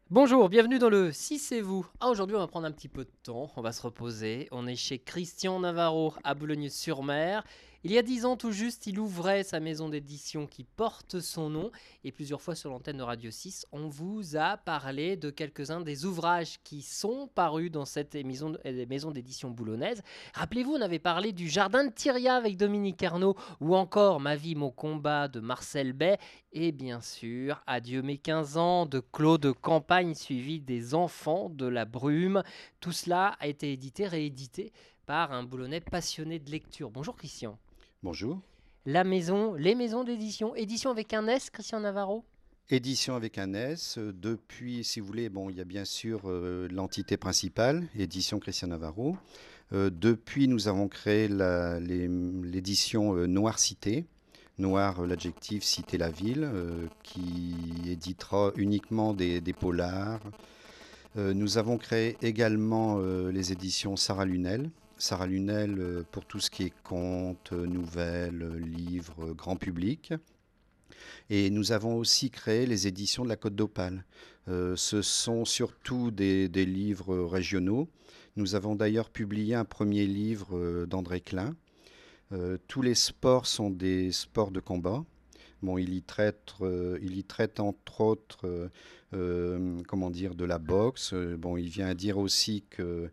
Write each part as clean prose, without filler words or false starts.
Bonjour, bienvenue dans le Si c'est vous. Aujourd'hui, on va prendre un petit peu de temps, on va se reposer. On est chez Christian Navarro à Boulogne-sur-Mer. Il y a 10 ans tout juste, il ouvrait sa maison d'édition qui porte son nom. Et plusieurs fois sur l'antenne de Radio 6, on vous a parlé de quelques-uns des ouvrages qui sont parus dans cette maison d'édition boulonnaise. Rappelez-vous, on avait parlé du Jardin de Tyria avec Dominique Ernaud, ou encore Ma vie, mon combat de Marcel Bay. Et bien sûr, Adieu mes 15 ans de Claude Campagne, suivi des Enfants de la Brume. Tout cela a été réédité par un Boulonnais passionné de lecture. Bonjour Christian. Bonjour. Les maisons d'édition, édition avec un S, Christian Navarro. Édition avec un S. Depuis, si vous voulez, bon, il y a bien sûr l'entité principale, Édition Christian Navarro. Depuis, nous avons créé l'édition Noir Cité. Noir, l'adjectif, Cité la ville, qui éditera uniquement des polars. Nous avons créé également les éditions Sarah Lunel. Sarah Lunel pour tout ce qui est contes, nouvelles, livres, grand public. Et nous avons aussi créé les éditions de la Côte d'Opale. Ce sont surtout des livres régionaux. Nous avons d'ailleurs publié un premier livre d'André Klein. Tous les sports sont des sports de combat. Bon, il y traite entre autres, comment dire, de la boxe. Bon, il vient dire aussi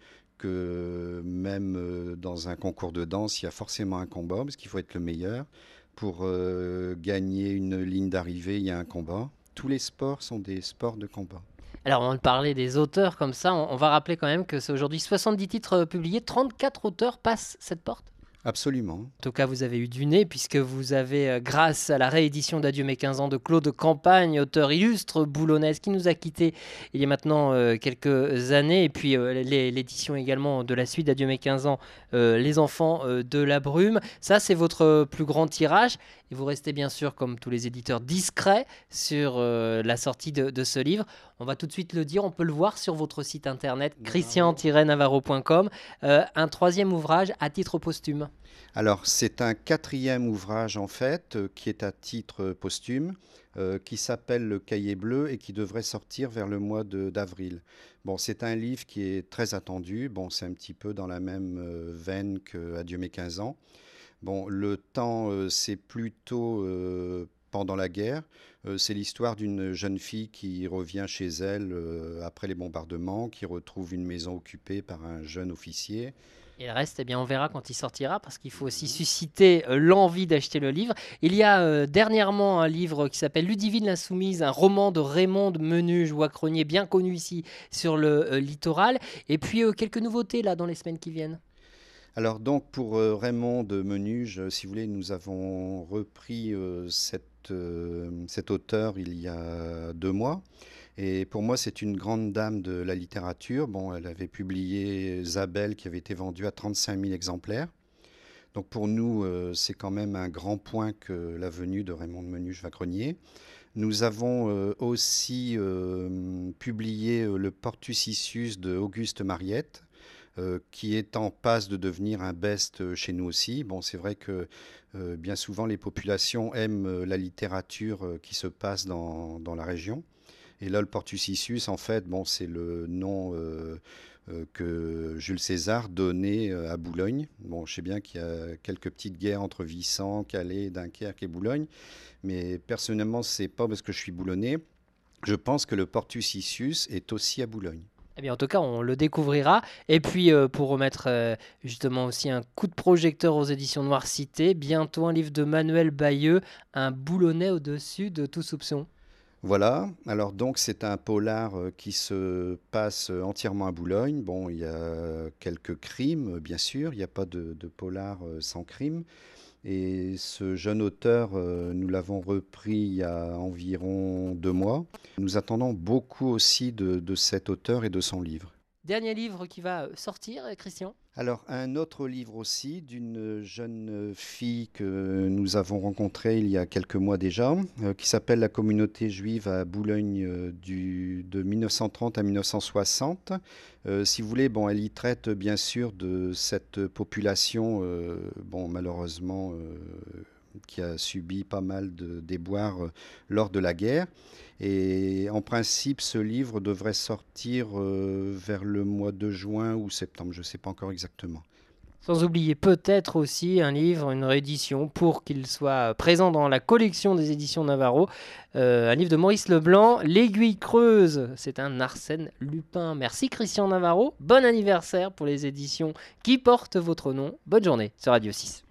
que même dans un concours de danse, il y a forcément un combat, parce qu'il faut être le meilleur. Pour gagner une ligne d'arrivée, il y a un combat. Tous les sports sont des sports de combat. Alors, on va parler des auteurs comme ça. On va rappeler quand même que c'est aujourd'hui 70 titres publiés, 34 auteurs passent cette porte. Absolument. En tout cas, vous avez eu du nez puisque vous avez, grâce à la réédition d'Adieu mes 15 ans de Claude Campagne, auteur illustre boulonnaise qui nous a quittés il y a maintenant quelques années, et puis l'édition également de la suite d'Adieu mes 15 ans, Les Enfants de la Brume. Ça, c'est votre plus grand tirage. Et vous restez bien sûr, comme tous les éditeurs, discrets sur la sortie de ce livre. On va tout de suite le dire, on peut le voir sur votre site internet christian-navarro.com. Un troisième ouvrage à titre posthume. Alors, c'est un quatrième ouvrage en fait, qui est à titre posthume, qui s'appelle Le Cahier bleu et qui devrait sortir vers le mois d'avril. Bon, c'est un livre qui est très attendu. Bon, c'est un petit peu dans la même veine que Adieu mes 15 ans. Bon, le temps, c'est plutôt pendant la guerre. C'est l'histoire d'une jeune fille qui revient chez elle après les bombardements, qui retrouve une maison occupée par un jeune officier. Et le reste, eh bien, on verra quand il sortira, parce qu'il faut aussi susciter l'envie d'acheter le livre. Il y a dernièrement un livre qui s'appelle Ludivine l'Insoumise, un roman de Raymond de Menuge-Wacrenier, bien connu ici sur le littoral. Et puis quelques nouveautés là dans les semaines qui viennent. Alors donc pour Raymond de Menuge, si vous voulez, nous avons repris cet auteur il y a 2 mois. Et pour moi, c'est une grande dame de la littérature. Bon, elle avait publié Zabel qui avait été vendu à 35 000 exemplaires. Donc pour nous, c'est quand même un grand point que la venue de Raymond de Menuge-Wacrenier. Nous avons aussi publié le Portus Iccius de Auguste Mariette, qui est en passe de devenir un best chez nous aussi. Bon, c'est vrai que bien souvent les populations aiment la littérature qui se passe dans la région. Et là, le Portus Iccius, en fait, bon, c'est le nom que Jules César donnait à Boulogne. Bon, je sais bien qu'il y a quelques petites guerres entre Vissant, Calais, Dunkerque et Boulogne, mais personnellement, c'est pas parce que je suis boulonnais. Je pense que le Portus Iccius est aussi à Boulogne. Eh bien, en tout cas, on le découvrira. Et puis, pour remettre justement aussi un coup de projecteur aux éditions Noir Cité, bientôt un livre de Manuel Bayeux, Un boulonnais au-dessus de tout soupçon. Voilà, alors donc c'est un polar qui se passe entièrement à Boulogne. Bon, il y a quelques crimes, bien sûr, il n'y a pas de polar sans crime. Et ce jeune auteur, nous l'avons repris il y a environ 2 mois. Nous attendons beaucoup aussi de cet auteur et de son livre. Dernier livre qui va sortir, Christian. Alors, un autre livre aussi d'une jeune fille que nous avons rencontrée il y a quelques mois déjà, qui s'appelle La communauté juive à Boulogne de 1930 à 1960. Si vous voulez, bon, elle y traite bien sûr de cette population, bon, malheureusement, qui a subi pas mal de déboires lors de la guerre. Et en principe, ce livre devrait sortir vers le mois de juin ou septembre, je ne sais pas encore exactement. Sans oublier peut-être aussi un livre, une réédition, pour qu'il soit présent dans la collection des éditions Navarro. Un livre de Maurice Leblanc, L'Aiguille creuse. C'est un Arsène Lupin. Merci Christian Navarro. Bon anniversaire pour les éditions qui portent votre nom. Bonne journée sur Radio 6.